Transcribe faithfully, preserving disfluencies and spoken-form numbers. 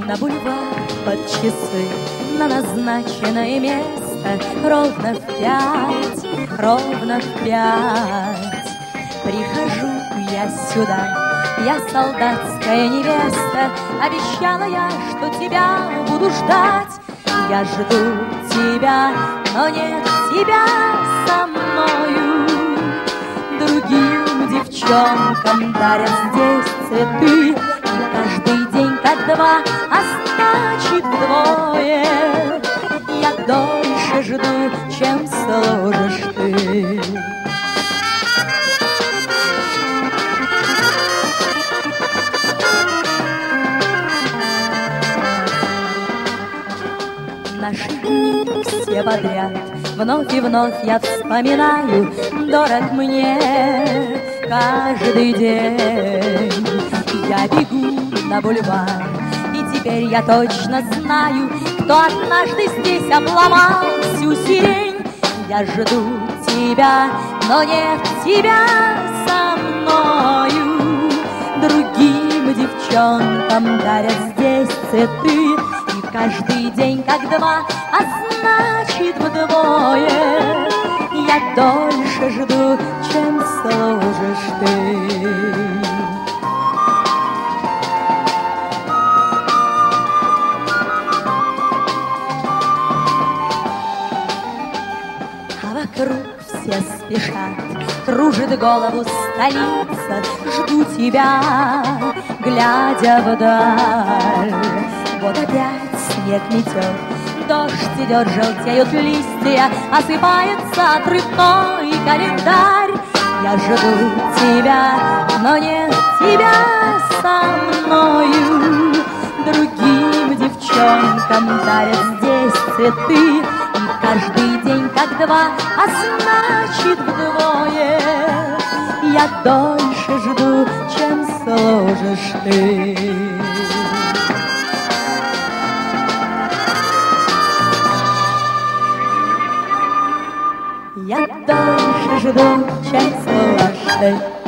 на бульвар под часы, на назначенное место ровно в пять, ровно в пять. Прихожу я сюда, я солдатская невеста, обещала я, что тебя буду ждать. Я жду тебя, но нет тебя со мною. Другим девчонкам дарят здесь цветы, и каждый день как два, а значит вдвое. Я дольше жду, чем сложишь ты. Наши дни все подряд, вновь и вновь я вспоминаю, дорог мне каждый день. Я бегу на бульвар, и теперь я точно знаю, кто однажды здесь обломал всю сирень. Я жду тебя, но нет тебя со мною. Другим девчонкам дарят здесь цветы, каждый день как два, а значит вдвое. Я дольше жду, чем сложишь ты. А вокруг все спешат, кружит голову столица. Жду тебя, глядя вдаль. Вот опять снег метет, дождь идет, желтеют листья, осыпается отрывной календарь. Я жду тебя, но нет тебя со мною. Другим девчонкам дарят здесь цветы, и каждый день как два, а значит вдвое. Я дольше жду, чем сложишь ты. Я дольше жду, чем сложишь ты.